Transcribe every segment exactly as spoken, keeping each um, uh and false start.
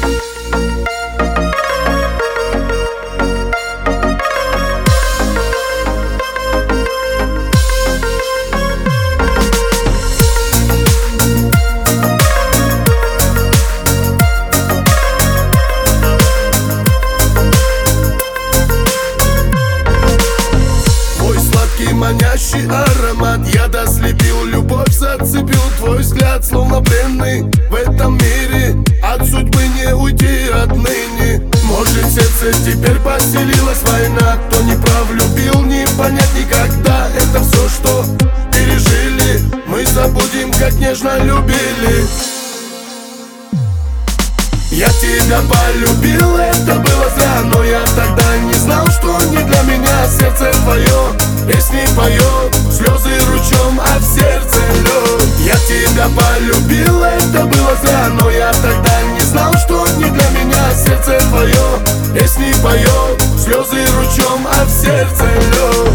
Манящий аромат яда слепил, любовь зацепил твой взгляд, словно пленный в этом мире. От судьбы не уйти отныне. Может, в сердце теперь поселилась война. Кто не прав, любил, не понять никогда. Это все, что пережили, мы забудем, как нежно любили. Я тебя полюбил, это было зря, но я тогда не знал, что не для меня сердце твое. Песни поет, слезы ручьем, а в сердце лед. Я тебя полюбил, это было зря, но я тогда не знал, что не для меня сердце твое. Песни поет, слезы ручьем, а в сердце лед.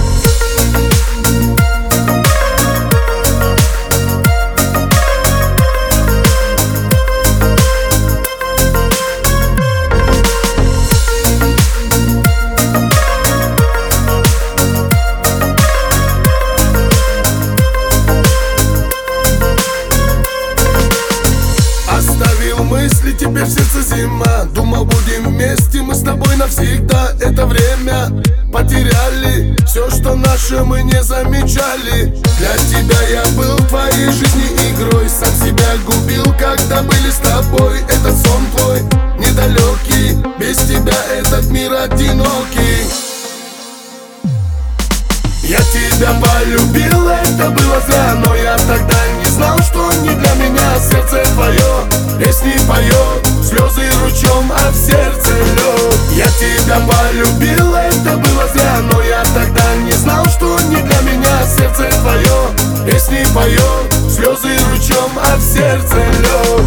Мысли, теперь в сердце зима. Думал, будем вместе мы с тобой навсегда. Это время потеряли, все, что наше, мы не замечали. Для тебя я был в твоей жизни игрой, сам себя губил, когда были с тобой. Этот сон твой недалекий, без тебя этот мир одинокий. Я тебя полюбил, это было зря, но я тогда не знал, что не для меня сердце твое. Песни поет, слезы ручьем, а в сердце лед. Я тебя полюбил, это было зря, но я тогда не знал, что не для меня сердце твое. Песни поет, слезы ручьем, а в сердце лед.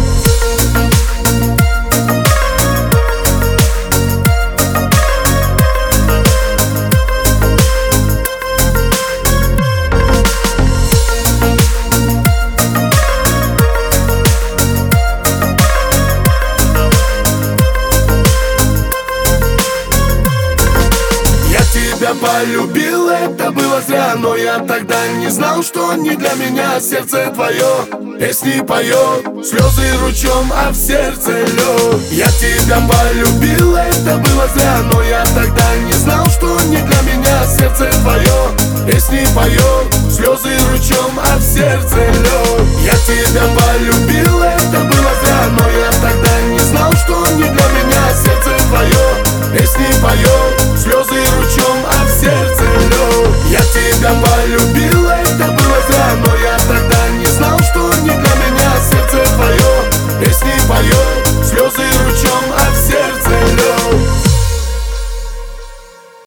Я полюбил, это было зря, но я тогда не знал, что не для меня сердце твое. Песни поет, слезы ручьем, а в сердце лед. Я тебя полюбил, это было зря, но я тогда не знал, что не для меня сердце твое. Песни поет, слезы ручьем, а в сердце лед. Я тебя полюбил, это было зря, но я тогда не знал, что не для меня сердце твое. Песни поет, слезы ручьем, а в сердце лед. Я тебя полюбил, это было зря, но я тогда не знал, что не для меня сердце твое. Песни поет, слезы ручьем.